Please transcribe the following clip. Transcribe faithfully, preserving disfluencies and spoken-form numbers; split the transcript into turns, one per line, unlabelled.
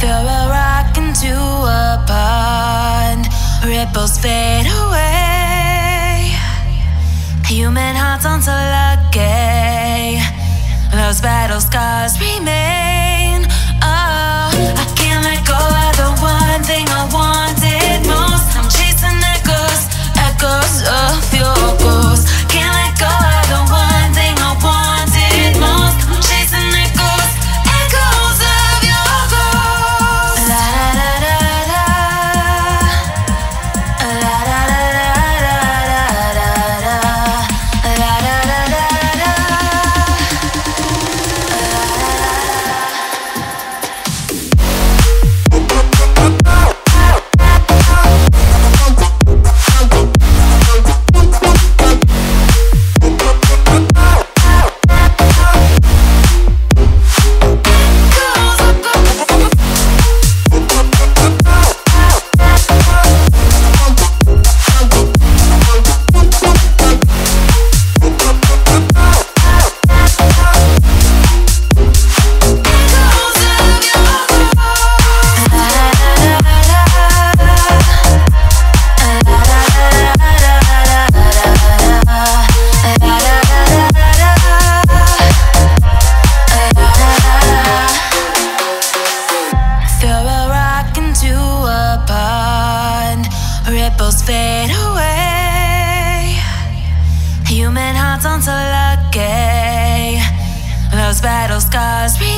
Throw a rock into a pond, ripples fade away. Human hearts aren't so lucky, those battle scars remain. Oh, I can't let go of the one thing I wanted most. I'm chasing echoes, echoes of your ghost. Can't let go of the one thing I wanted most. I'm chasing echoes, echoes of your ghost. La da da da da, la da da da da da, la da da da da. Ripples fade away. Human hearts aren't so lucky, those battle scars remain.